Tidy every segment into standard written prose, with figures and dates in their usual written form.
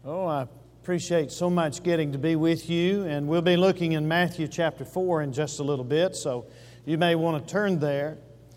Oh, I appreciate so much getting to be with you, and we'll be looking in Matthew chapter 4 in just a little bit, so you may want to turn there.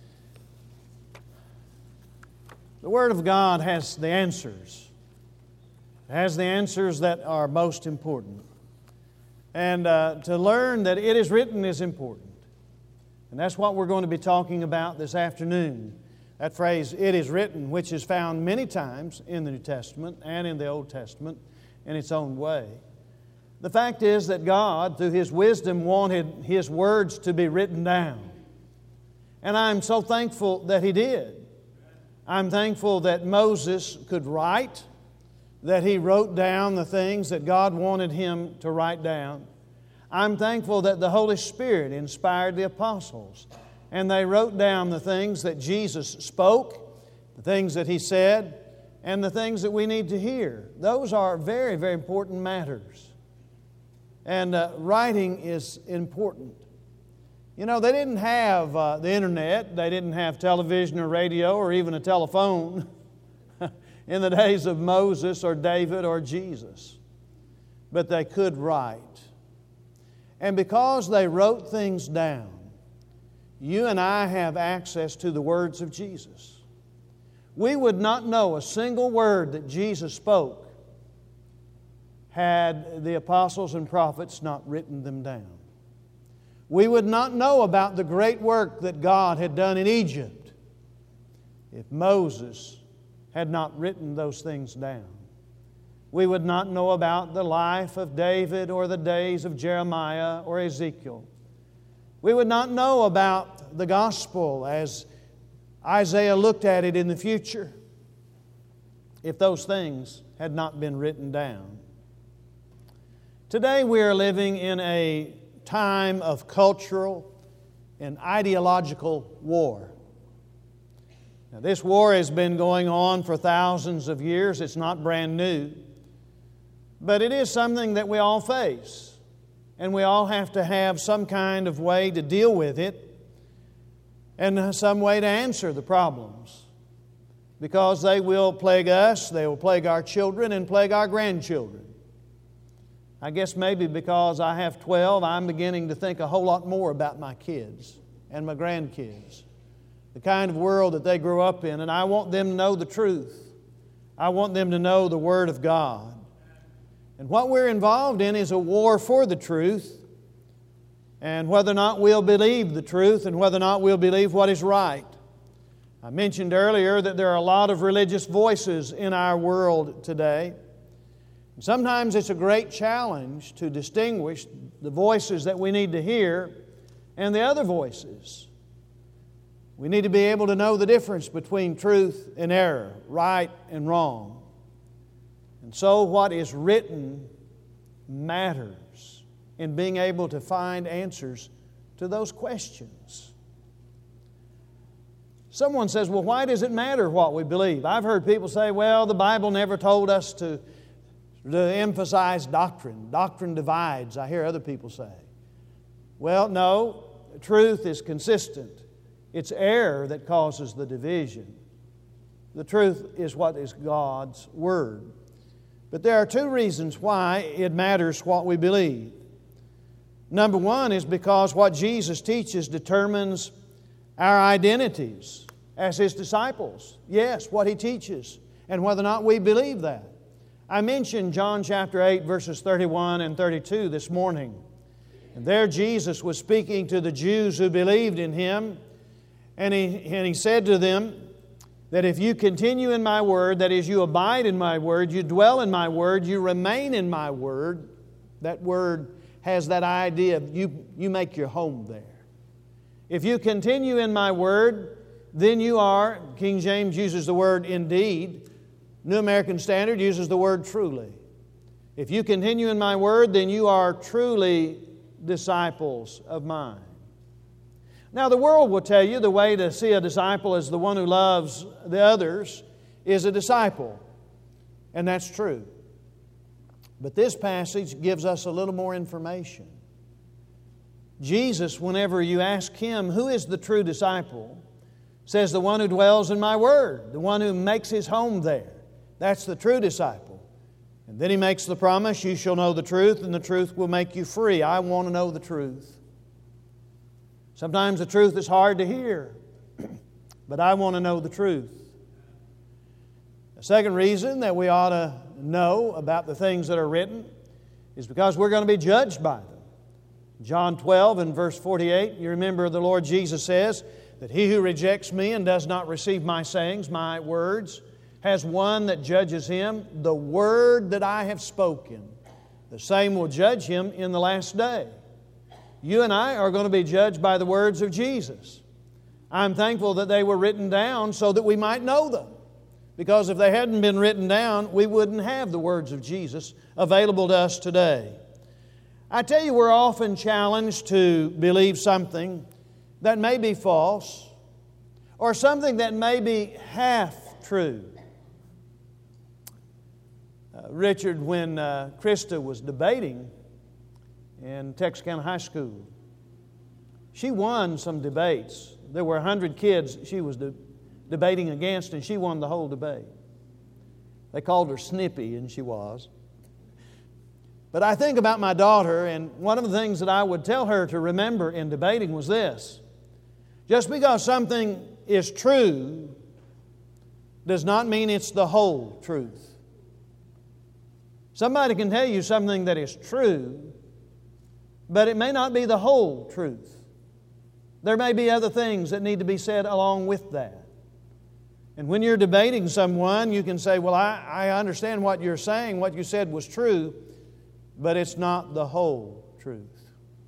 The Word of God has the answers. It has the answers that are most important. And to learn that it is written is important. And that's what we're going to be talking about this afternoon. That phrase, "it is written," which is found many times in the New Testament and in the Old Testament in its own way. The fact is that God, through His wisdom, wanted His words to be written down. And I'm so thankful that He did. I'm thankful that Moses could write, that he wrote down the things that God wanted him to write down. I'm thankful that the Holy Spirit inspired the apostles, and they wrote down the things that Jesus spoke, the things that He said, and the things that we need to hear. Those are very, very important matters. And writing is important. You know, they didn't have the internet, they didn't have television or radio or even a telephone in the days of Moses or David or Jesus. But they could write. And because they wrote things down, you and I have access to the words of Jesus. We would not know a single word that Jesus spoke had the apostles and prophets not written them down. We would not know about the great work that God had done in Egypt if Moses had not written those things down. We would not know about the life of David or the days of Jeremiah or Ezekiel. We would not know about the gospel as Isaiah looked at it in the future if those things had not been written down. Today we are living in a time of cultural and ideological war. Now, this war has been going on for thousands of years. It's not brand new. But it is something that we all face. And we all have to have some kind of way to deal with it and some way to answer the problems. Because they will plague us, they will plague our children and plague our grandchildren. I guess maybe because I have 12, I'm beginning to think a whole lot more about my kids and my grandkids. The kind of world that they grew up in, and I want them to know the truth. I want them to know the Word of God. And what we're involved in is a war for the truth, and whether or not we'll believe the truth and whether or not we'll believe what is right. I mentioned earlier that there are a lot of religious voices in our world today. Sometimes it's a great challenge to distinguish the voices that we need to hear and the other voices. We need to be able to know the difference between truth and error, right and wrong. And so what is written matters in being able to find answers to those questions. Someone says, well, why does it matter what we believe? I've heard people say, well, the Bible never told us to emphasize doctrine. Doctrine divides, I hear other people say. Well, no, truth is consistent. It's error that causes the division. The truth is what is God's Word. But there are two reasons why it matters what we believe. Number one is because what Jesus teaches determines our identities as His disciples. Yes, what He teaches and whether or not we believe that. I mentioned John chapter 8 verses 31 and 32 this morning. And there Jesus was speaking to the Jews who believed in Him. And he said to them that if you continue in my word, that is, you abide in my word, you dwell in my word, you remain in my word. That word has that idea of you make your home there. If you continue in my word, then you are, King James uses the word indeed. New American Standard uses the word truly. If you continue in my word, then you are truly disciples of mine. Now, the world will tell you the way to see a disciple as the one who loves the others is a disciple. And that's true. But this passage gives us a little more information. Jesus, whenever you ask Him, who is the true disciple, says the one who dwells in my word, the one who makes his home there. That's the true disciple. And then He makes the promise, you shall know the truth, and the truth will make you free. I want to know the truth. Sometimes the truth is hard to hear, but I want to know the truth. The second reason that we ought to know about the things that are written is because we're going to be judged by them. John 12 and verse 48, you remember the Lord Jesus says that he who rejects me and does not receive my sayings, my words, has one that judges him. The word that I have spoken, the same will judge him in the last day. You and I are going to be judged by the words of Jesus. I'm thankful that they were written down so that we might know them. Because if they hadn't been written down, we wouldn't have the words of Jesus available to us today. I tell you, we're often challenged to believe something that may be false or something that may be half true. Richard, when Krista was debating in Texarkana High School, she won some debates. There were 100 kids she was debating against, and she won the whole debate. They called her Snippy, and she was. But I think about my daughter, and one of the things that I would tell her to remember in debating was this: just because something is true does not mean it's the whole truth. Somebody can tell you something that is true, but it may not be the whole truth. There may be other things that need to be said along with that. And when you're debating someone, you can say, well, I understand what you're saying, what you said was true, but it's not the whole truth.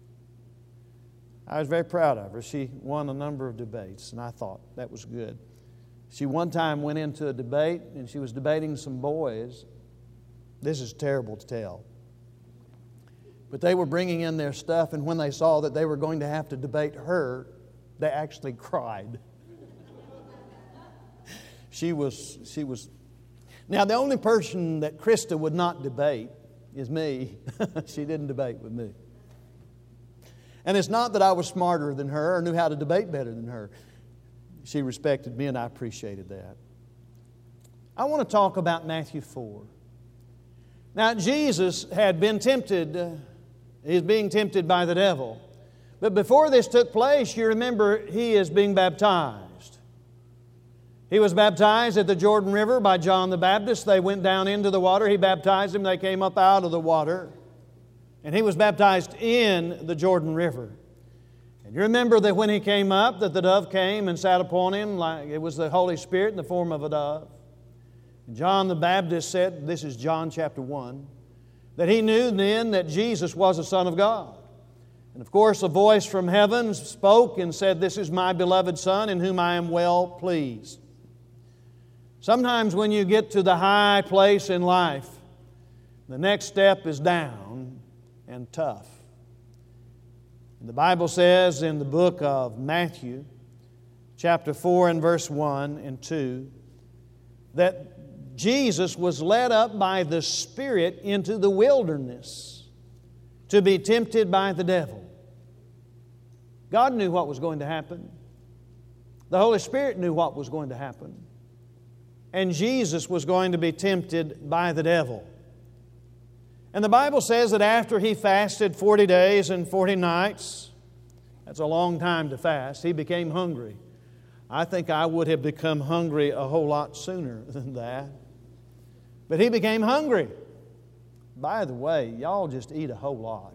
I was very proud of her. She won a number of debates, and I thought that was good. She one time went into a debate, and she was debating some boys. This is terrible to tell. But they were bringing in their stuff, and when they saw that they were going to have to debate her, they actually cried. She was. Now, the only person that Krista would not debate is me. She didn't debate with me. And it's not that I was smarter than her or knew how to debate better than her. She respected me, and I appreciated that. I want to talk about Matthew 4. Now, Jesus had been tempted. He's being tempted by the devil. But before this took place, you remember he is being baptized. He was baptized at the Jordan River by John the Baptist. They went down into the water. He baptized them. They came up out of the water. And he was baptized in the Jordan River. And you remember that when he came up, that the dove came and sat upon him, like it was the Holy Spirit in the form of a dove. And John the Baptist said, this is John chapter 1, that he knew then that Jesus was the Son of God. And of course, a voice from heaven spoke and said, this is my beloved Son in whom I am well pleased. Sometimes when you get to the high place in life, the next step is down and tough. And the Bible says in the book of Matthew, chapter 4 and verse 1 and 2, that Jesus was led up by the Spirit into the wilderness to be tempted by the devil. God knew what was going to happen. The Holy Spirit knew what was going to happen. And Jesus was going to be tempted by the devil. And the Bible says that after he fasted 40 days and 40 nights, that's a long time to fast, he became hungry. I think I would have become hungry a whole lot sooner than that. But he became hungry. By the way, y'all just eat a whole lot.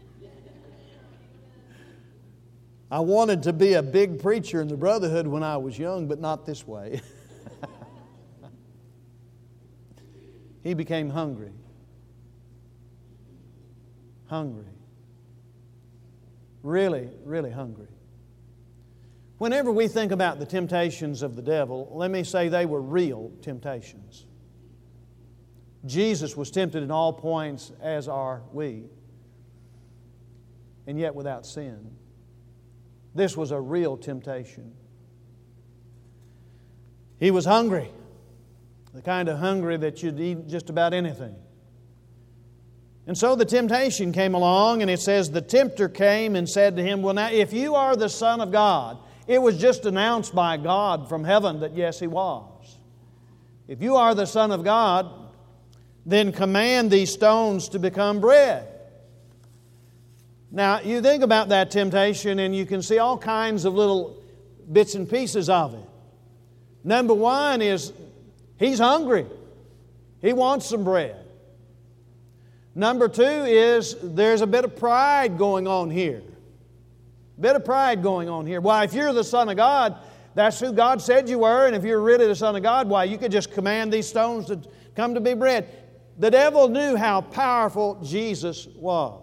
I wanted to be a big preacher in the brotherhood when I was young, but not this way. He became hungry. Hungry. Really, really hungry. Whenever we think about the temptations of the devil, let me say they were real temptations. Jesus was tempted in all points, as are we, and yet without sin. This was a real temptation. He was hungry, the kind of hungry that you'd eat just about anything. And so the temptation came along, and it says, the tempter came and said to him, well, now, if you are the Son of God, it was just announced by God from heaven that yes, He was. If you are the Son of God, then command these stones to become bread. Now, you think about that temptation and you can see all kinds of little bits and pieces of it. Number one is he's hungry. He wants some bread. Number two is there's a bit of pride going on here. A bit of pride going on here. Why, if you're the Son of God, that's who God said you were, and if you're really the Son of God, why, you could just command these stones to come to be bread. The devil knew how powerful Jesus was.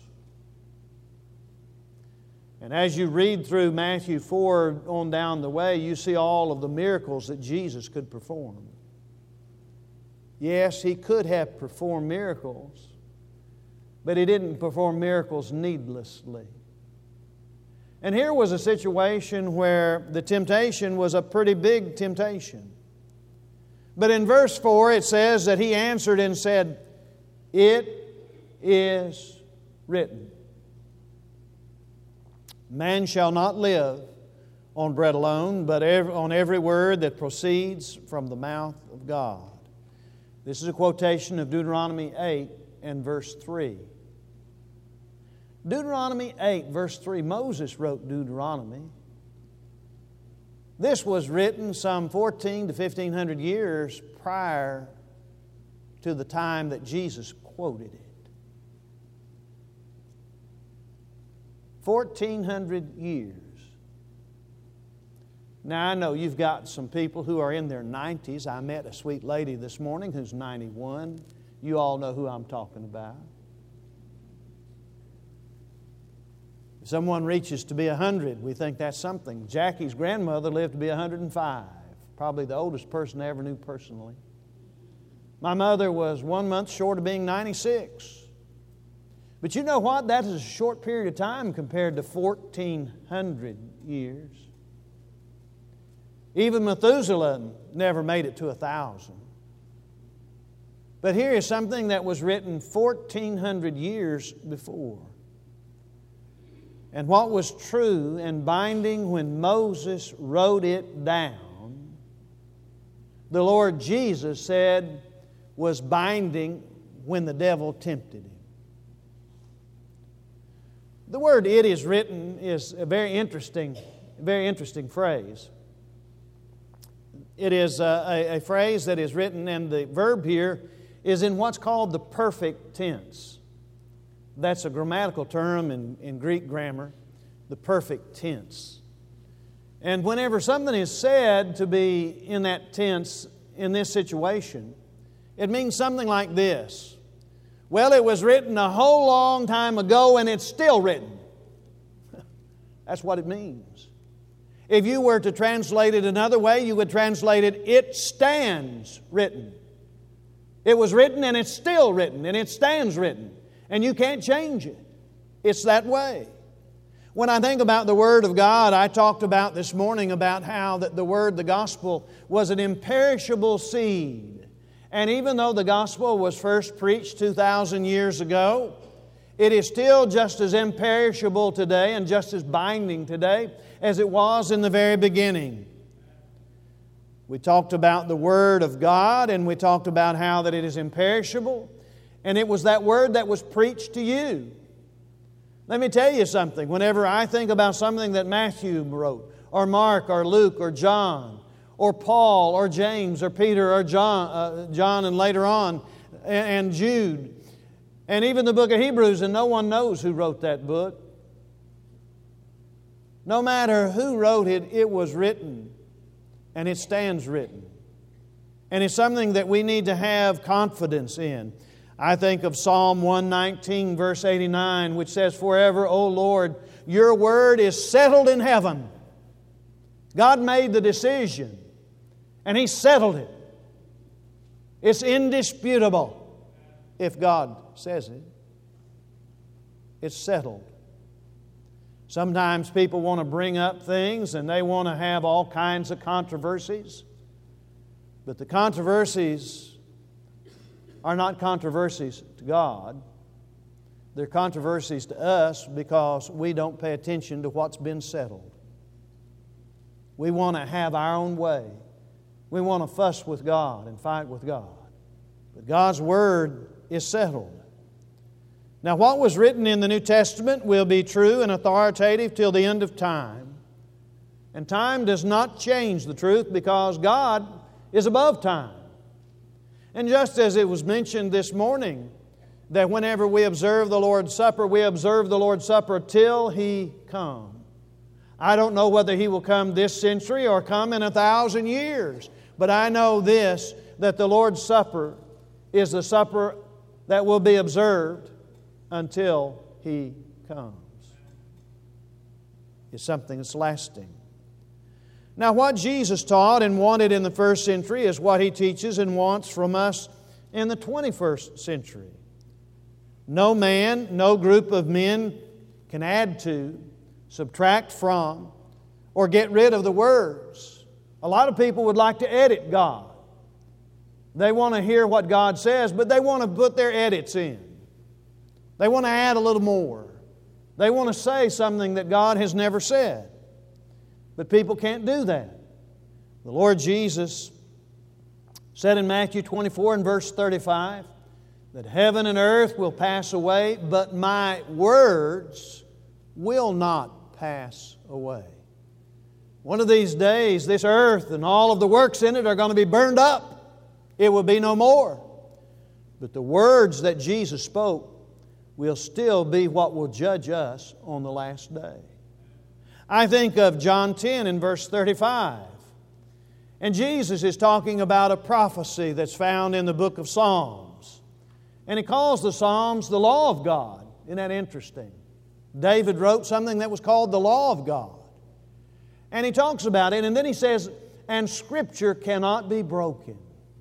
And as you read through Matthew 4 on down the way, you see all of the miracles that Jesus could perform. Yes, He could have performed miracles, but He didn't perform miracles needlessly. And here was a situation where the temptation was a pretty big temptation. But in verse 4 it says that He answered and said, "It is written, man shall not live on bread alone, but on every word that proceeds from the mouth of God." This is a quotation of Deuteronomy 8 and verse 3. Deuteronomy 8, verse 3, Moses wrote Deuteronomy. This was written some 14 to 1500 years prior to the time that Jesus quoted it. 1400 years. Now, I know you've got some people who are in their 90s. I met a sweet lady this morning who's 91. You all know who I'm talking about. If someone reaches to be 100, we think that's something. Jackie's grandmother lived to be 105, probably the oldest person I ever knew personally. My mother was 1 month short of being 96. But you know what? That is a short period of time compared to 1,400 years. Even Methuselah never made it to 1,000. But here is something that was written 1,400 years before. And what was true and binding when Moses wrote it down, the Lord Jesus said was binding when the devil tempted Him. The word "it is written" is a very interesting phrase. It is a phrase that is written, and the verb here is in what's called the perfect tense. That's a grammatical term in Greek grammar, the perfect tense. And whenever something is said to be in that tense, in this situation, it means something like this. Well, it was written a whole long time ago and it's still written. That's what it means. If you were to translate it another way, you would translate it, "It stands written." It was written and it's still written and it stands written. And you can't change it. It's that way. When I think about the Word of God, I talked about this morning about how that the Word, the Gospel, was an imperishable seed. And even though the Gospel was first preached 2,000 years ago, it is still just as imperishable today and just as binding today as it was in the very beginning. We talked about the Word of God, and we talked about how that it is imperishable. And it was that Word that was preached to you. Let me tell you something. Whenever I think about something that Matthew wrote, or Mark, or Luke, or John, or Paul, or James, or Peter, or John, and later on, and Jude, and even the book of Hebrews, and no one knows who wrote that book. No matter who wrote it, it was written, and it stands written. And it's something that we need to have confidence in. I think of Psalm 119, verse 89, which says, "Forever, O Lord, your word is settled in heaven." God made the decision, and He settled it. It's indisputable. If God says it, it's settled. Sometimes people want to bring up things and they want to have all kinds of controversies. But the controversies are not controversies to God. They're controversies to us because we don't pay attention to what's been settled. We want to have our own way. We want to fuss with God and fight with God. But God's Word is settled. Now, what was written in the New Testament will be true and authoritative till the end of time. And time does not change the truth because God is above time. And just as it was mentioned this morning, that whenever we observe the Lord's Supper, we observe the Lord's Supper till He come. I don't know whether He will come this century or come in 1,000 years. But I know this, that the Lord's Supper is the supper that will be observed until He comes. It's something that's lasting. Now, what Jesus taught and wanted in the first century is what He teaches and wants from us in the 21st century. No man, no group of men can add to, subtract from, or get rid of the words. A lot of people would like to edit God. They want to hear what God says, but they want to put their edits in. They want to add a little more. They want to say something that God has never said. But people can't do that. The Lord Jesus said in Matthew 24 and verse 35 that heaven and earth will pass away, but my words will not pass away. One of these days, this earth and all of the works in it are going to be burned up. It will be no more. But the words that Jesus spoke will still be what will judge us on the last day. I think of John 10 and verse 35. And Jesus is talking about a prophecy that's found in the book of Psalms. And He calls the Psalms the law of God. Isn't that interesting? David wrote something that was called the law of God. And he talks about it, and then he says, and Scripture cannot be broken.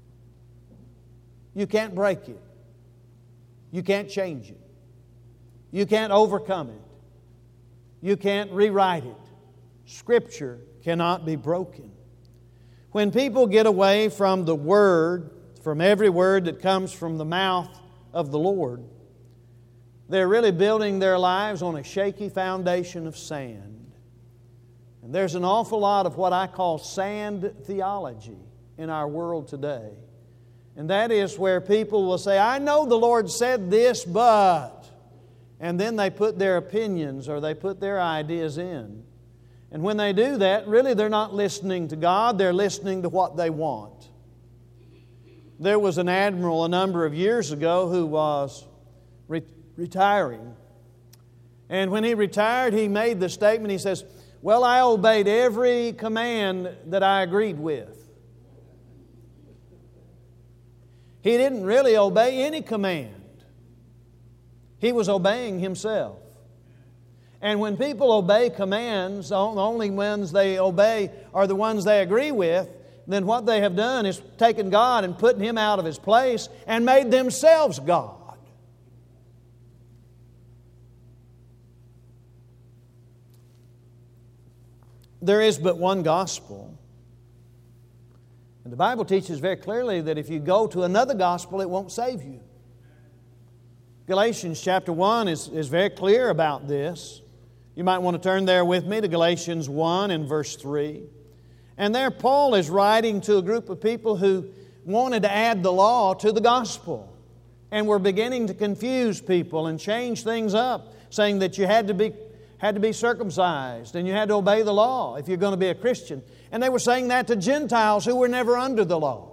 You can't break it. You can't change it. You can't overcome it. You can't rewrite it. Scripture cannot be broken. When people get away from the Word, from every word that comes from the mouth of the Lord, they're really building their lives on a shaky foundation of sand. And there's an awful lot of what I call sand theology in our world today. And that is where people will say, I know the Lord said this, but... And then they put their opinions or they put their ideas in. And when they do that, really they're not listening to God, they're listening to what they want. There was an admiral a number of years ago who was retiring. And when he retired, he made the statement, he says, well, I obeyed every command that I agreed with. He didn't really obey any command. He was obeying himself. And when people obey commands, the only ones they obey are the ones they agree with, then what they have done is taken God and put Him out of His place and made themselves God. There is but one gospel. And the Bible teaches very clearly that if you go to another gospel, it won't save you. Galatians chapter 1 is very clear about this. You might want to turn there with me to Galatians 1 and verse 3. And there Paul is writing to a group of people who wanted to add the law to the gospel and were beginning to confuse people and change things up, saying that you had to be circumcised and you had to obey the law if you're going to be a Christian. And they were saying that to Gentiles who were never under the law.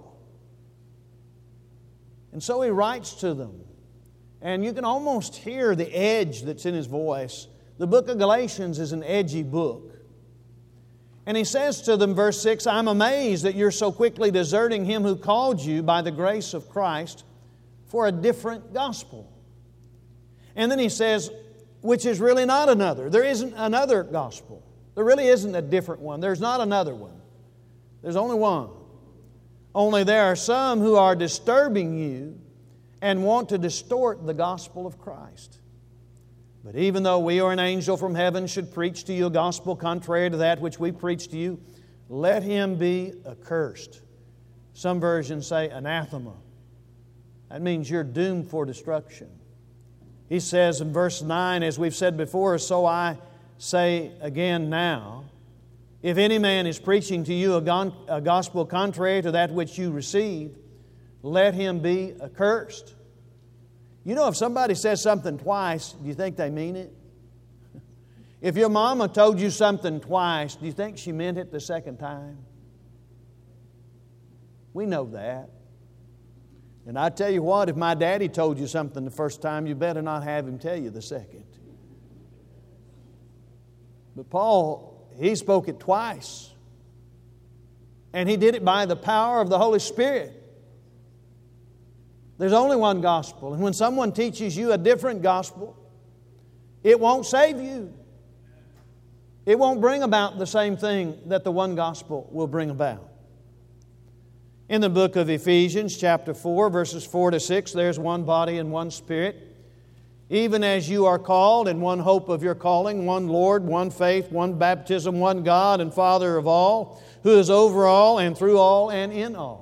And so he writes to them. And you can almost hear the edge that's in his voice. The book of Galatians is an edgy book. And he says to them, verse 6, I'm amazed that you're so quickly deserting Him who called you by the grace of Christ for a different gospel. And then he says, which is really not another. There isn't another gospel. There really isn't a different one. There's not another one. There's only one. Only there are some who are disturbing you and want to distort the gospel of Christ. But even though we or an angel from heaven should preach to you a gospel contrary to that which we preach to you, let him be accursed. Some versions say anathema. That means you're doomed for destruction. He says in verse 9, as we've said before, so I say again now, if any man is preaching to you a gospel contrary to that which you received, let him be accursed. You know, if somebody says something twice, do you think they mean it? If your mama told you something twice, do you think she meant it the second time? We know that. And I tell you what, if my daddy told you something the first time, you better not have him tell you the second. But Paul, he spoke it twice. And he did it by the power of the Holy Spirit. There's only one gospel. And when someone teaches you a different gospel, it won't save you. It won't bring about the same thing that the one gospel will bring about. In the book of Ephesians, chapter 4, verses 4 to 6, there's one body and one Spirit. Even as you are called in one hope of your calling, one Lord, one faith, one baptism, one God and Father of all, who is over all and through all and in all.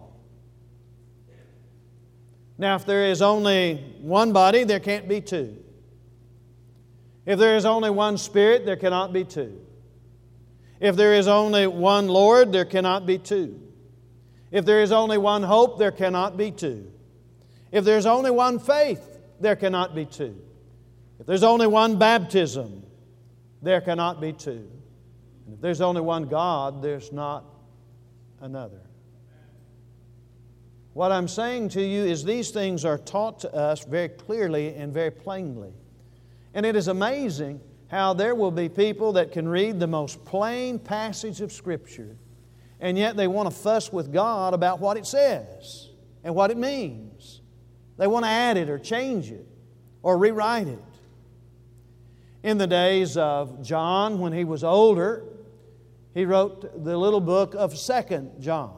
Now, if there is only one body, there can't be two. If there is only one Spirit, there cannot be two. If there is only one Lord, there cannot be two. If there is only one hope, there cannot be two. If there is only one faith, there cannot be two. If there's only one baptism, there cannot be two. And if there's only one God, there's not another. What I'm saying to you is these things are taught to us very clearly and very plainly. And it is amazing how there will be people that can read the most plain passage of Scripture, and yet they want to fuss with God about what it says and what it means. They want to add it or change it or rewrite it. In the days of John, when he was older, he wrote the little book of 2 John.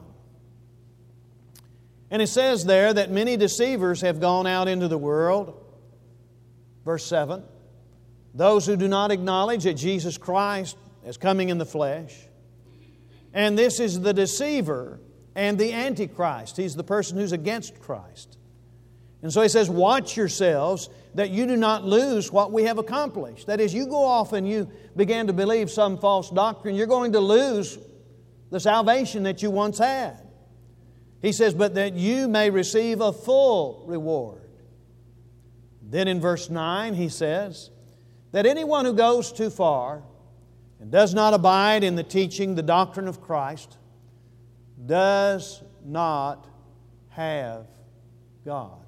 And it says there that many deceivers have gone out into the world. Verse 7, those who do not acknowledge that Jesus Christ is coming in the flesh. And this is the deceiver and the Antichrist. He's the person who's against Christ. And so he says, watch yourselves that you do not lose what we have accomplished. That is, you go off and you begin to believe some false doctrine, you're going to lose the salvation that you once had. He says, but that you may receive a full reward. Then in verse 9 he says, that anyone who goes too far and does not abide in the teaching, the doctrine of Christ, does not have God.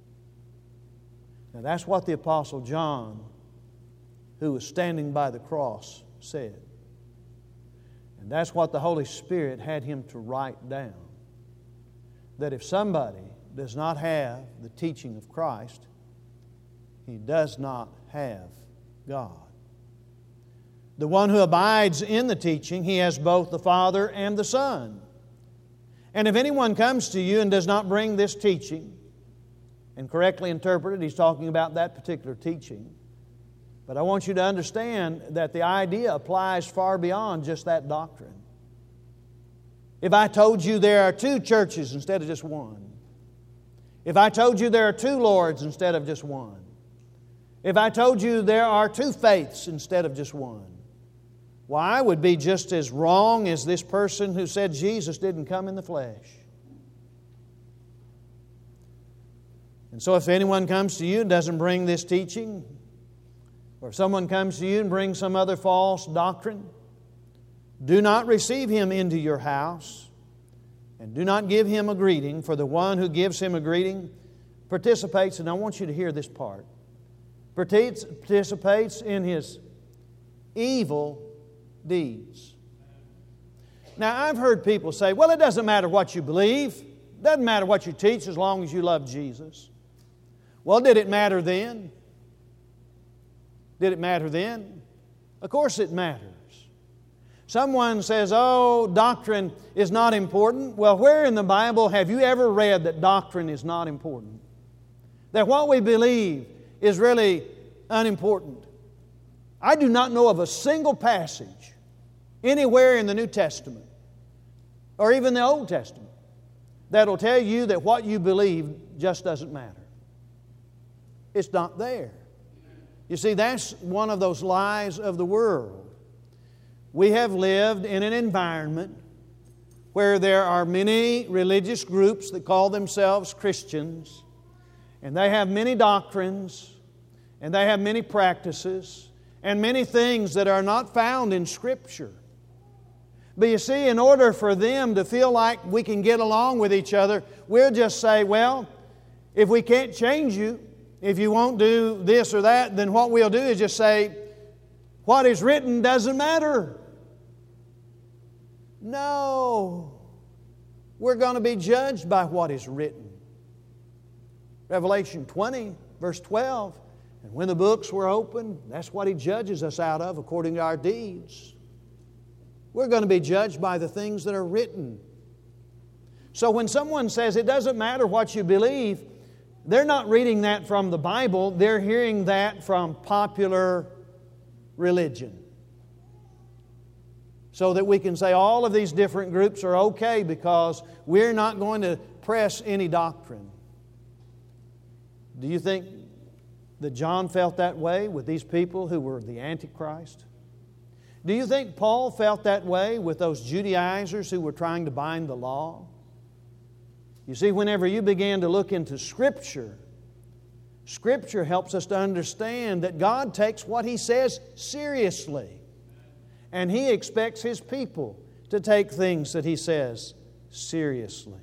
Now that's what the Apostle John, who was standing by the cross, said. And that's what the Holy Spirit had him to write down. That if somebody does not have the teaching of Christ, he does not have God. The one who abides in the teaching, he has both the Father and the Son. And if anyone comes to you and does not bring this teaching, and correctly interpret it, he's talking about that particular teaching. But I want you to understand that the idea applies far beyond just that doctrine. If I told you there are two churches instead of just one, if I told you there are two Lords instead of just one, if I told you there are two faiths instead of just one, well, I would be just as wrong as this person who said Jesus didn't come in the flesh. And so if anyone comes to you and doesn't bring this teaching, or if someone comes to you and brings some other false doctrine, do not receive him into your house, and do not give him a greeting, for the one who gives him a greeting participates, and I want you to hear this part, participates in his evil deeds. Now, I've heard people say, well, it doesn't matter what you believe. It doesn't matter what you teach as long as you love Jesus. Well, did it matter then? Did it matter then? Of course it matters. Someone says, oh, doctrine is not important. Well, where in the Bible have you ever read that doctrine is not important? That what we believe is really unimportant? I do not know of a single passage anywhere in the New Testament or even the Old Testament that will tell you that what you believe just doesn't matter. It's not there. You see, that's one of those lies of the world. We have lived in an environment where there are many religious groups that call themselves Christians, and they have many doctrines, and they have many practices, and many things that are not found in Scripture. But you see, in order for them to feel like we can get along with each other, we'll just say, well, if we can't change you, if you won't do this or that, then what we'll do is just say, what is written doesn't matter. No. We're going to be judged by what is written. Revelation 20, verse 12. And when the books were opened, that's what He judges us out of according to our deeds. We're going to be judged by the things that are written. So when someone says it doesn't matter what you believe, they're not reading that from the Bible. They're hearing that from popular religion. So that we can say all of these different groups are okay because we're not going to press any doctrine. Do you think that John felt that way with these people who were the Antichrist? Do you think Paul felt that way with those Judaizers who were trying to bind the law? You see, whenever you begin to look into Scripture, Scripture helps us to understand that God takes what He says seriously. And He expects His people to take things that He says seriously.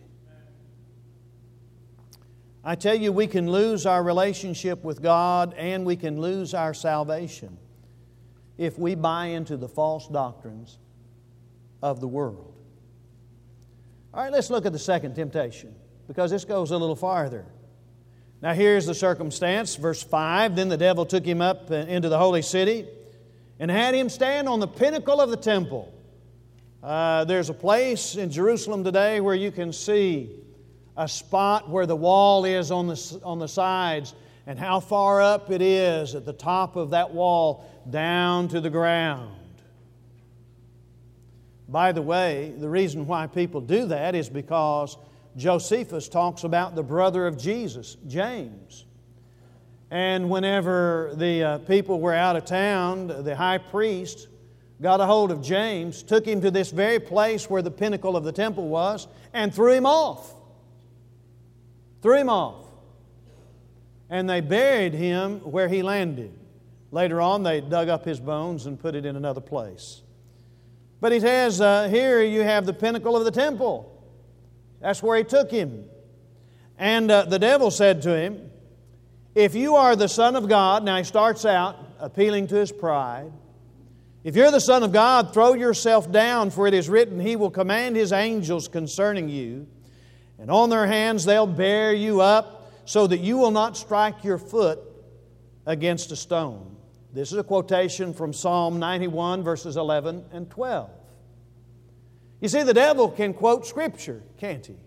I tell you, we can lose our relationship with God and we can lose our salvation if we buy into the false doctrines of the world. All right, let's look at the second temptation, because this goes a little farther. Now here's the circumstance, verse 5. Then the devil took him up into the holy city and had him stand on the pinnacle of the temple. There's a place in Jerusalem today where you can see a spot where the wall is on the sides, and how far up it is at the top of that wall down to the ground. By the way, the reason why people do that is because Josephus talks about the brother of Jesus, James. And whenever the people were out of town, the high priest got a hold of James, took him to this very place where the pinnacle of the temple was, and threw him off. Threw him off. And they buried him where he landed. Later on, they dug up his bones and put it in another place. But he says, here you have the pinnacle of the temple. That's where he took him. And the devil said to him, if you are the Son of God, now he starts out appealing to his pride. If you're the Son of God, throw yourself down, for it is written, He will command His angels concerning you, and on their hands they'll bear you up, so that you will not strike your foot against a stone. This is a quotation from Psalm 91, verses 11 and 12. You see, the devil can quote Scripture, can't he?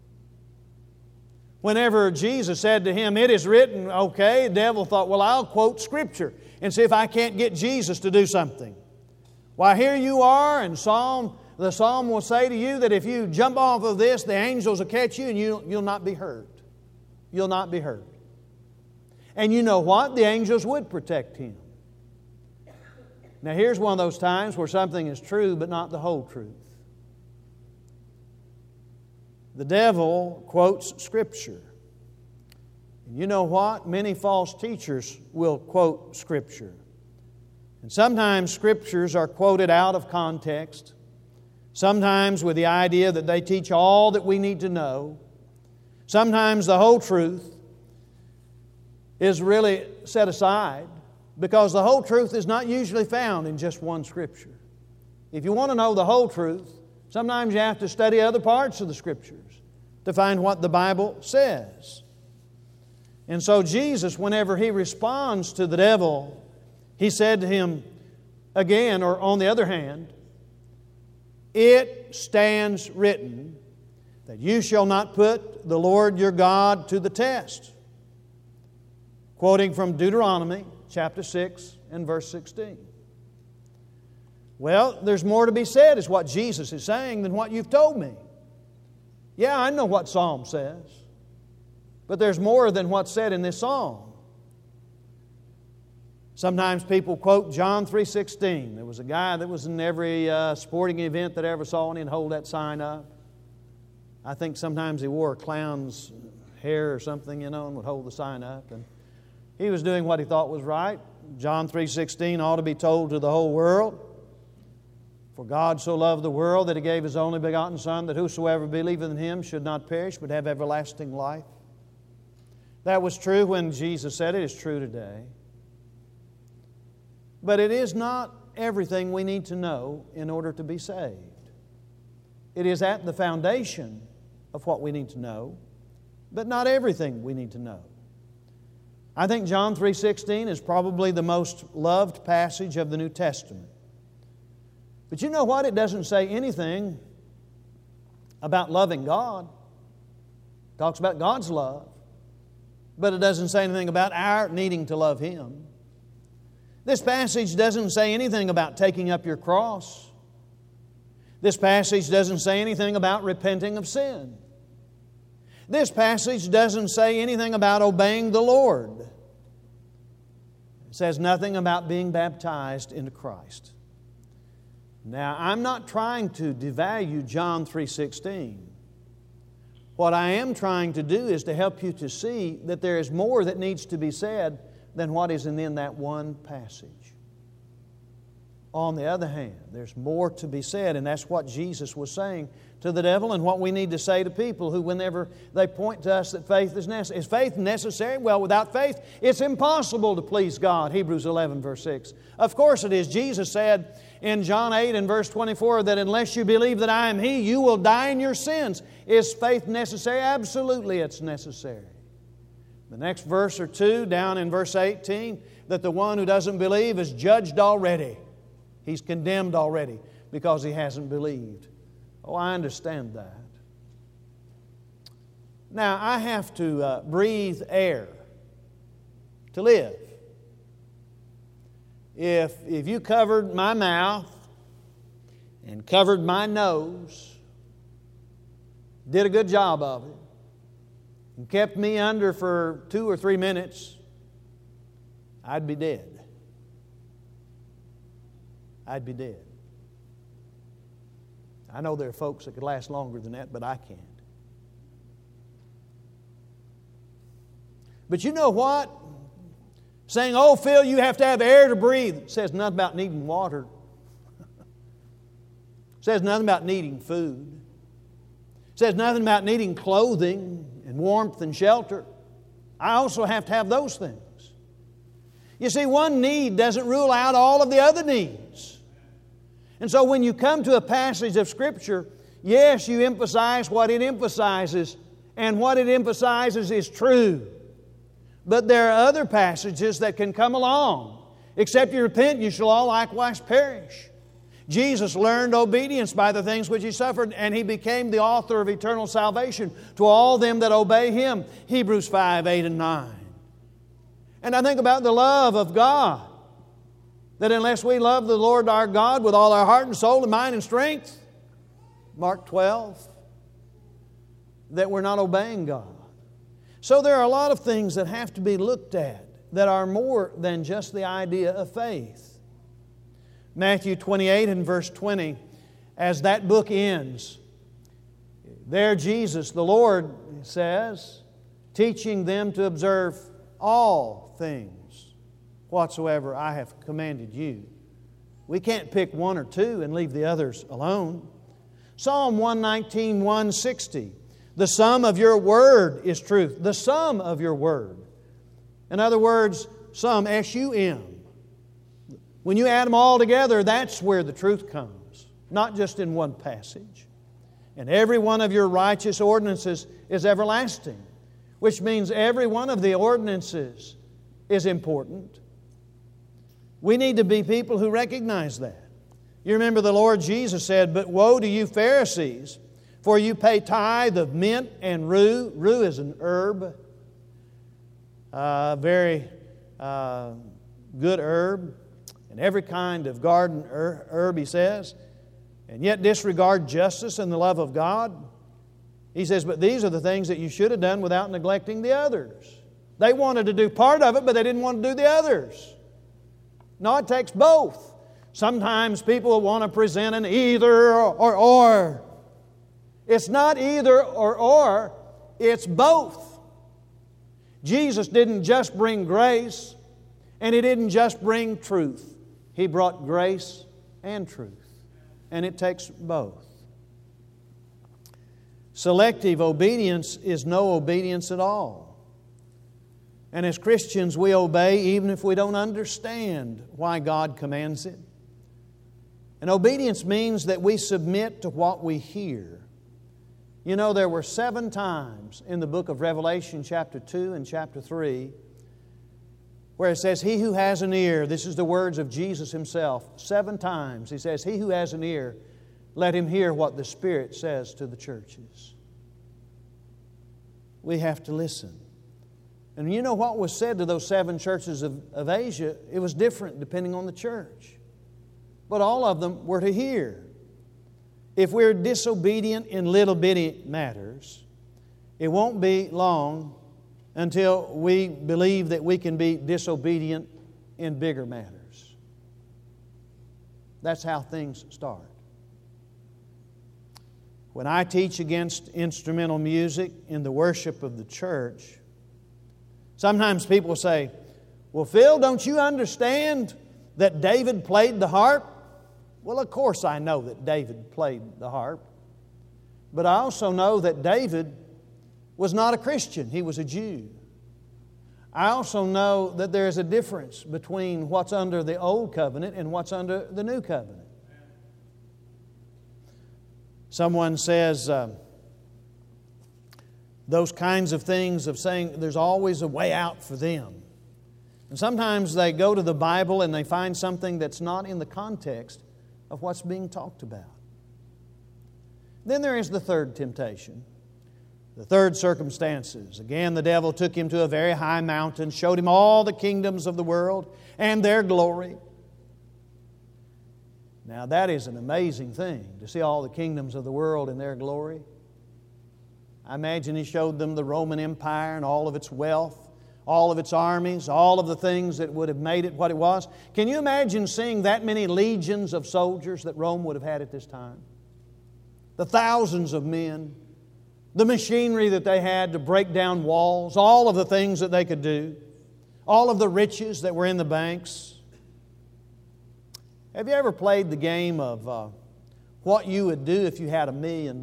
Whenever Jesus said to him, it is written, okay, the devil thought, well, I'll quote Scripture and see if I can't get Jesus to do something. Why, here you are, and the Psalm will say to you that if you jump off of this, the angels will catch you and you'll not be hurt. You'll not be hurt. And you know what? The angels would protect him. Now here's one of those times where something is true but not the whole truth. The devil quotes Scripture. And you know what? Many false teachers will quote Scripture. And sometimes Scriptures are quoted out of context. Sometimes with the idea that they teach all that we need to know. Sometimes the whole truth is really set aside because the whole truth is not usually found in just one Scripture. If you want to know the whole truth, sometimes you have to study other parts of the Scriptures to find what the Bible says. And so Jesus, whenever He responds to the devil, He said to him again, or on the other hand, it stands written that you shall not put the Lord your God to the test. Quoting from Deuteronomy chapter 6 and verse 16. Well, there's more to be said, is what Jesus is saying, than what you've told me. Yeah, I know what Psalm says, but there's more than what's said in this psalm. Sometimes people quote John 3:16. There was a guy that was in every sporting event that I ever saw, and he'd hold that sign up. I think sometimes he wore a clown's hair or something, and would hold the sign up. And he was doing what he thought was right. John 3:16 ought to be told to the whole world. For God so loved the world that He gave His only begotten Son, that whosoever believeth in Him should not perish, but have everlasting life. That was true when Jesus said it. It's true today. But it is not everything we need to know in order to be saved. It is at the foundation of what we need to know, but not everything we need to know. I think John 3:16 is probably the most loved passage of the New Testament. But you know what? It doesn't say anything about loving God. It talks about God's love. But it doesn't say anything about our needing to love Him. This passage doesn't say anything about taking up your cross. This passage doesn't say anything about repenting of sin. This passage doesn't say anything about obeying the Lord. It says nothing about being baptized into Christ. Now, I'm not trying to devalue John 3:16. What I am trying to do is to help you to see that there is more that needs to be said than what is in that one passage. On the other hand, there's more to be said, and that's what Jesus was saying to the devil and what we need to say to people who, whenever they point to us that faith is necessary. Is faith necessary? Well, without faith, it's impossible to please God. Hebrews 11, verse 6. Of course it is. Jesus said in John 8 and verse 24 that unless you believe that I am He, you will die in your sins. Is faith necessary? Absolutely it's necessary. The next verse or two, down in verse 18, that the one who doesn't believe is judged already. He's condemned already because he hasn't believed. Oh, I understand that. Now, I have to breathe air to live. If you covered my mouth and covered my nose, did a good job of it, and kept me under for 2 or 3 minutes, I'd be dead. I'd be dead. I know there are folks that could last longer than that, but I can't. But you know what? Saying, oh, Phil, you have to have air to breathe, it says nothing about needing water. It says nothing about needing food. It says nothing about needing clothing and warmth and shelter. I also have to have those things. You see, one need doesn't rule out all of the other needs. And so when you come to a passage of Scripture, yes, you emphasize what it emphasizes, and what it emphasizes is true. But there are other passages that can come along. Except you repent, you shall all likewise perish. Jesus learned obedience by the things which He suffered, and He became the author of eternal salvation to all them that obey Him. Hebrews 5, 8, and 9. And I think about the love of God. That unless we love the Lord our God with all our heart and soul and mind and strength, Mark 12, that we're not obeying God. So there are a lot of things that have to be looked at that are more than just the idea of faith. Matthew 28 and verse 20, as that book ends, there Jesus, the Lord, says, teaching them to observe all things whatsoever I have commanded you. We can't pick one or two and leave the others alone. Psalm 119, 160. The sum of your word is truth. The sum of your word. In other words, sum, S-U-M. When you add them all together, that's where the truth comes. Not just in one passage. And every one of your righteous ordinances is everlasting. Which means every one of the ordinances is important. We need to be people who recognize that. You remember the Lord Jesus said, but woe to you Pharisees, for you pay tithe of mint and rue. Rue is an herb. Very good herb. And every kind of garden herb, He says. And yet disregard justice and the love of God. He says, but these are the things that you should have done without neglecting the others. They wanted to do part of it, but they didn't want to do the others. No, it takes both. Sometimes people want to present an either or. It's not either or, it's both. Jesus didn't just bring grace, and He didn't just bring truth. He brought grace and truth. And it takes both. Selective obedience is no obedience at all. And as Christians, we obey even if we don't understand why God commands it. And obedience means that we submit to what we hear. You know, there were 7 times in the book of Revelation, chapter 2 and chapter 3, where it says, He who has an ear, this is the words of Jesus Himself, 7 times He says, He who has an ear, let him hear what the Spirit says to the churches. We have to listen. And you know what was said to those 7 churches of Asia? It was different depending on the church. But all of them were to hear. If we're disobedient in little bitty matters, it won't be long until we believe that we can be disobedient in bigger matters. That's how things start. When I teach against instrumental music in the worship of the church, sometimes people say, well, Phil, don't you understand that David played the harp? Well, of course I know that David played the harp. But I also know that David was not a Christian. He was a Jew. I also know that there is a difference between what's under the Old Covenant and what's under the New Covenant. Someone says those kinds of things of saying there's always a way out for them. And sometimes they go to the Bible and they find something that's not in the context of what's being talked about. Then there is the third temptation. The third circumstances. Again, the devil took him to a very high mountain, showed him all the kingdoms of the world and their glory. Now that is an amazing thing, to see all the kingdoms of the world and their glory. I imagine he showed them the Roman Empire and all of its wealth, all of its armies, all of the things that would have made it what it was. Can you imagine seeing that many legions of soldiers that Rome would have had at this time? The thousands of men, the machinery that they had to break down walls, all of the things that they could do, all of the riches that were in the banks. Have you ever played the game of what you would do if you had $1 million?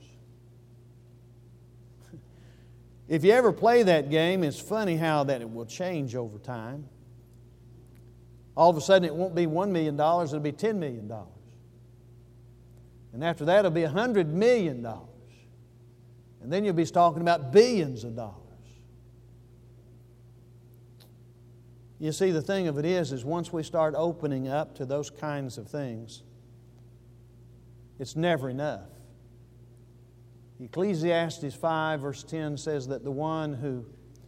If you ever play that game, it's funny how that it will change over time. All of a sudden it won't be $1 million, it'll be $10 million. And after that it'll be $100 million. And then you'll be talking about billions of dollars. You see, the thing of it is once we start opening up to those kinds of things, it's never enough. Ecclesiastes 5 verse 10 says that the one who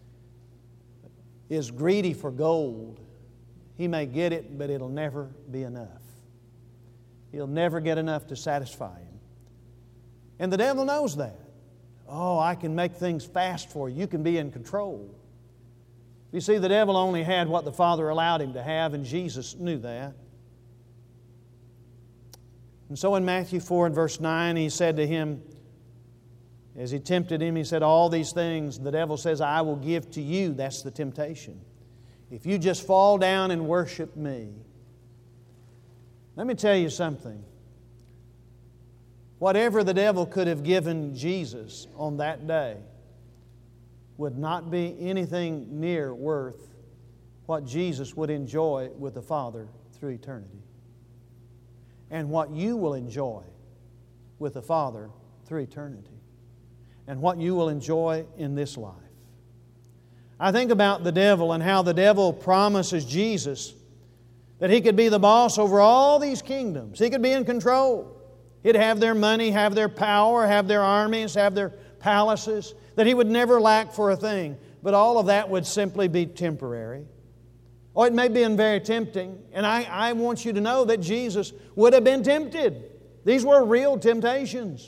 is greedy for gold, he may get it, but it'll never be enough. He'll never get enough to satisfy him. And the devil knows that. Oh, I can make things fast for you. You can be in control. You see, the devil only had what the Father allowed him to have, and Jesus knew that. And so in Matthew 4 and verse 9, He said to him, as He tempted him, He said, all these things, the devil says, I will give to you. That's the temptation. If you just fall down and worship Me. Let me tell you something. Whatever the devil could have given Jesus on that day would not be anything near worth what Jesus would enjoy with the Father through eternity. And what you will enjoy with the Father through eternity. And what you will enjoy in this life. I think about the devil and how the devil promises Jesus that he could be the boss over all these kingdoms. He could be in control. He'd have their money, have their power, have their armies, have their palaces, that he would never lack for a thing. But all of that would simply be temporary. Oh, it may be very tempting. And I want you to know that Jesus would have been tempted. These were real temptations.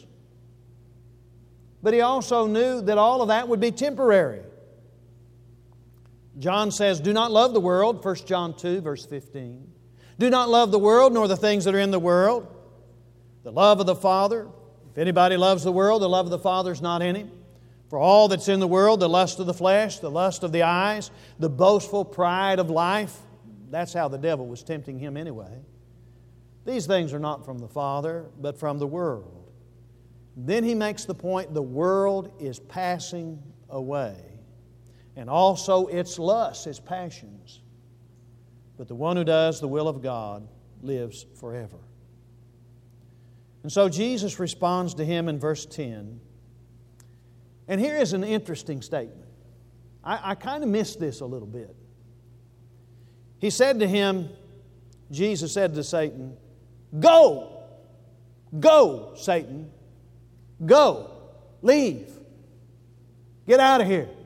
But He also knew that all of that would be temporary. John says, do not love the world, 1 John 2, verse 15. Do not love the world, nor the things that are in the world. The love of the Father, if anybody loves the world, the love of the Father is not in him. For all that's in the world, the lust of the flesh, the lust of the eyes, the boastful pride of life, that's how the devil was tempting him anyway. These things are not from the Father, but from the world. Then he makes the point, the world is passing away, and also its lusts, its passions. But the one who does the will of God lives forever. And so Jesus responds to him in verse 10. And here is an interesting statement. I kind of missed this a little bit. He said to him, Jesus said to Satan, "Go! Go, Satan! Go! Leave! Get out of here!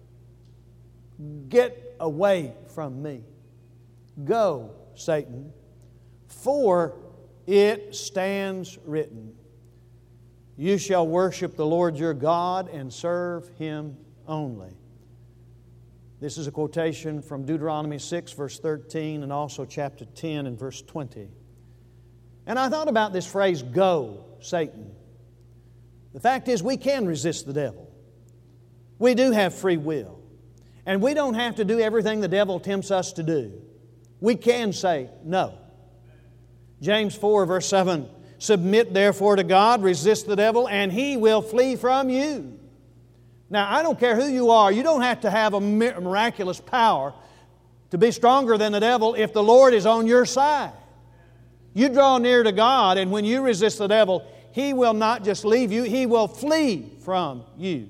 Get away from me! Go, Satan, for it stands written, you shall worship the Lord your God and serve Him only." This is a quotation from Deuteronomy 6, verse 13, and also chapter 10 and verse 20. And I thought about this phrase, "Go, Satan." The fact is, we can resist the devil. We do have free will. And we don't have to do everything the devil tempts us to do. We can say no. James 4, verse 7, "Submit therefore to God, resist the devil, and he will flee from you." Now, I don't care who you are. You don't have to have a miraculous power to be stronger than the devil if the Lord is on your side. You draw near to God, and when you resist the devil, he will not just leave you, he will flee from you.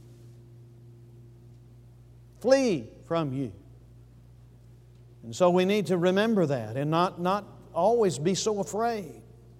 Flee from you. And so we need to remember that and not always be so afraid.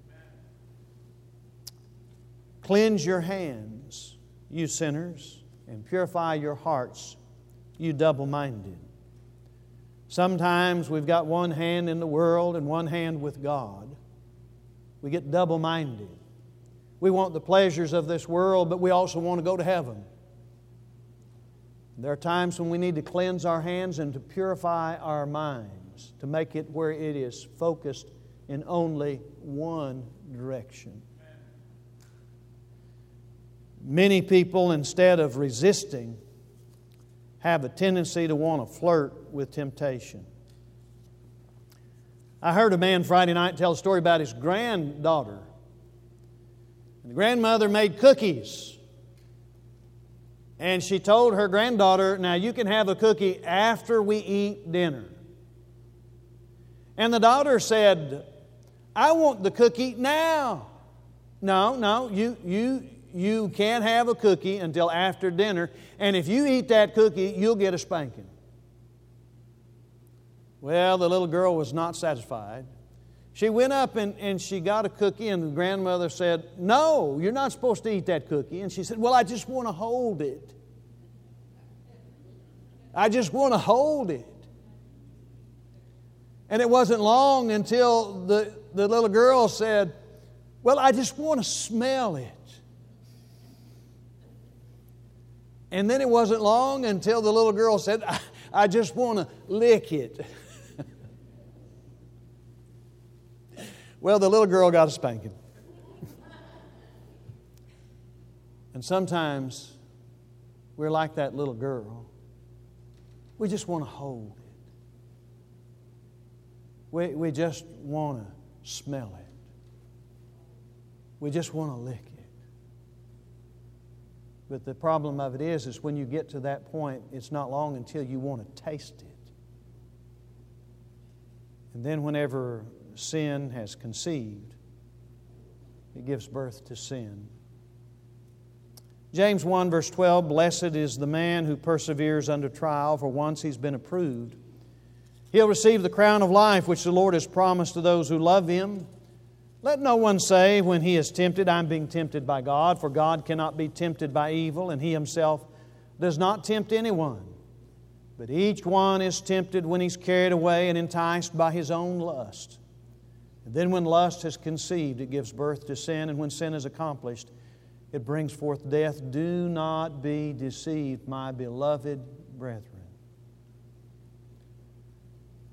Cleanse your hands, you sinners, and purify your hearts, you double-minded. Sometimes we've got one hand in the world and one hand with God. We get double-minded. We want the pleasures of this world, but we also want to go to heaven. There are times when we need to cleanse our hands and to purify our minds, to make it where it is focused in only one direction. Many people, instead of resisting, have a tendency to want to flirt with temptation. I heard a man Friday night tell a story about his granddaughter. And the grandmother made cookies. And she told her granddaughter, "Now you can have a cookie after we eat dinner." And the daughter said, "I want the cookie now." No, you can't have a cookie until after dinner. And if you eat that cookie, you'll get a spanking. Well, the little girl was not satisfied. She went up and she got a cookie, and the grandmother said, "No, you're not supposed to eat that cookie." And she said, "Well, I just want to hold it. I just want to hold it." And it wasn't long until the little girl said, "Well, I just want to smell it." And then it wasn't long until the little girl said, "I just want to lick it." Well, the little girl got a spanking. And sometimes we're like that little girl. We just want to hold it. We just want to smell it. We just want to lick it. But the problem of it is when you get to that point, it's not long until you want to taste it. And then whenever sin has conceived, it gives birth to sin. James 1 verse 12, "Blessed is the man who perseveres under trial, for once he's been approved, he'll receive the crown of life which the Lord has promised to those who love Him. Let no one say when he is tempted, 'I'm being tempted by God,' for God cannot be tempted by evil, and He Himself does not tempt anyone. But each one is tempted when he's carried away and enticed by his own lust. And then when lust has conceived, it gives birth to sin, and when sin is accomplished, it brings forth death. Do not be deceived, my beloved brethren."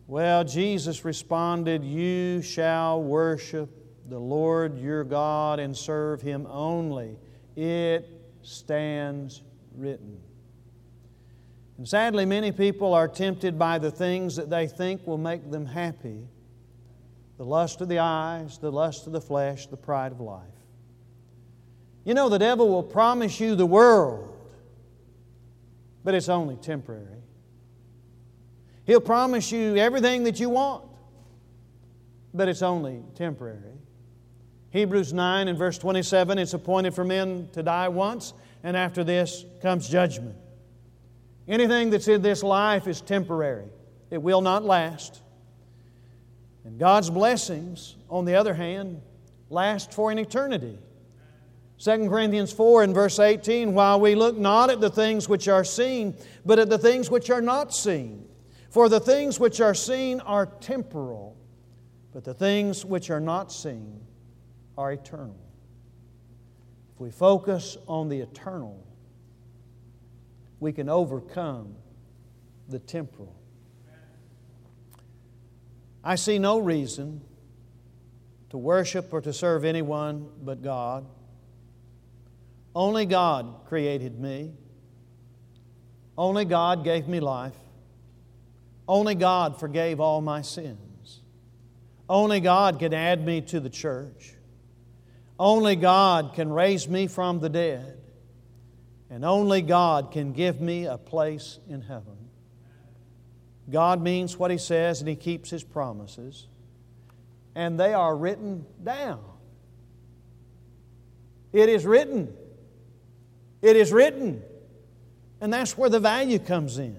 Well, Jesus responded, "You shall worship the Lord your God and serve Him only. It stands written." And sadly, many people are tempted by the things that they think will make them happy. The lust of the eyes, the lust of the flesh, the pride of life. You know, the devil will promise you the world, but it's only temporary. He'll promise you everything that you want, but it's only temporary. Hebrews 9 and verse 27, it's appointed for men to die once, and after this comes judgment. Anything that's in this life is temporary. It will not last. And God's blessings, on the other hand, last for an eternity. 2 Corinthians 4 and verse 18, "While we look not at the things which are seen, but at the things which are not seen. For the things which are seen are temporal, but the things which are not seen are eternal." If we focus on the eternal, we can overcome the temporal. I see no reason to worship or to serve anyone but God. Only God created me. Only God gave me life. Only God forgave all my sins. Only God can add me to the church. Only God can raise me from the dead. And only God can give me a place in heaven. God means what He says, and He keeps His promises. And they are written down. It is written. It is written. And that's where the value comes in.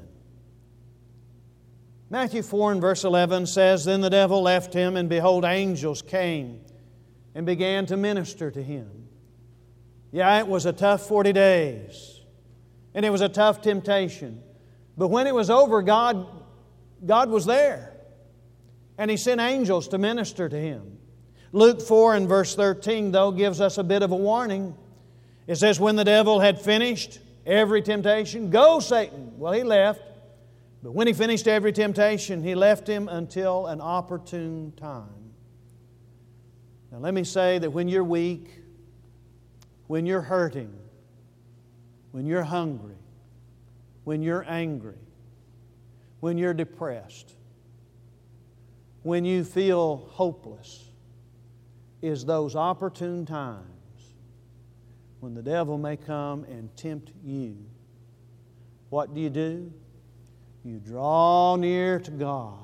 Matthew 4 and verse 11 says, "Then the devil left him, and behold, angels came and began to minister to him." Yeah, it was a tough 40 days. And it was a tough temptation. But when it was over, God was there. And He sent angels to minister to him. Luke 4 and verse 13, though, gives us a bit of a warning. It says, "When the devil had finished every temptation, go, Satan." Well, he left. But when he finished every temptation, he left him until an opportune time. Now let me say that when you're weak, when you're hurting, when you're hungry, when you're angry, when you're depressed, when you feel hopeless, is those opportune times when the devil may come and tempt you. What do? You draw near to God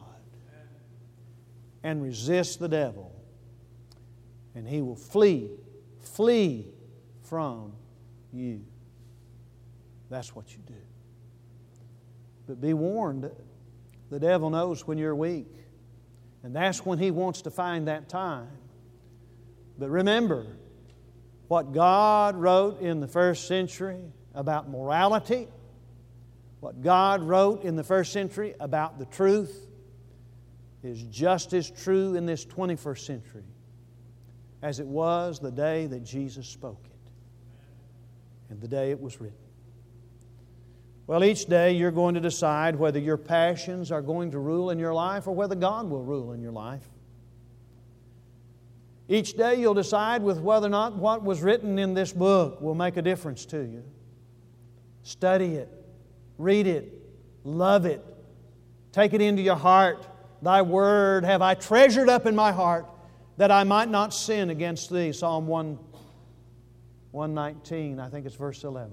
and resist the devil, and he will flee from you. That's what you do. But be warned, the devil knows when you're weak, and that's when he wants to find that time. But remember what God wrote in the first century about morality, what God wrote in the first century about the truth, is just as true in this 21st century as it was the day that Jesus spoke it and the day it was written. Well, each day you're going to decide whether your passions are going to rule in your life or whether God will rule in your life. Each day you'll decide with whether or not what was written in this book will make a difference to you. Study it. Read it. Love it. Take it into your heart. Thy word have I treasured up in my heart that I might not sin against Thee. Psalm 119, I think it's verse 11.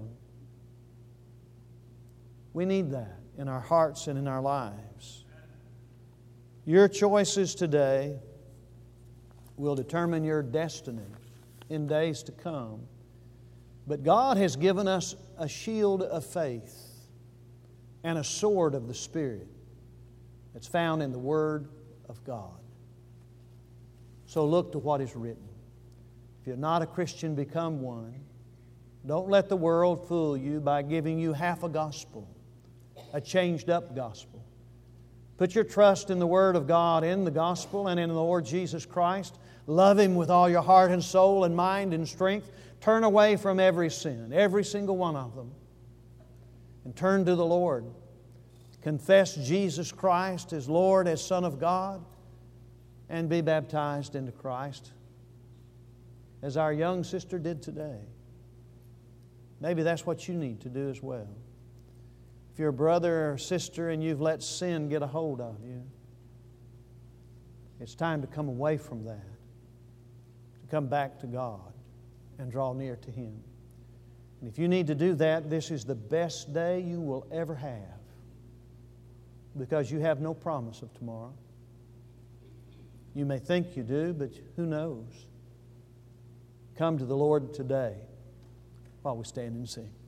We need that in our hearts and in our lives. Your choices today will determine your destiny in days to come. But God has given us a shield of faith and a sword of the Spirit that's found in the Word of God. So look to what is written. If you're not a Christian, become one. Don't let the world fool you by giving you half a gospel, a changed up gospel. Put your trust in the Word of God, in the gospel, and in the Lord Jesus Christ. Love Him with all your heart and soul and mind and strength. Turn away from every sin, every single one of them, and turn to the Lord. confess Jesus Christ as Lord, as Son of God, and be baptized into Christ, as our young sister did today. Maybe that's what you need to do as well. If you're a brother or sister and you've let sin get a hold of you, it's time to come away from that, to come back to God and draw near to Him. And if you need to do that, this is the best day you will ever have, because you have no promise of tomorrow. You may think you do, but who knows? Come to the Lord today while we stand and sing.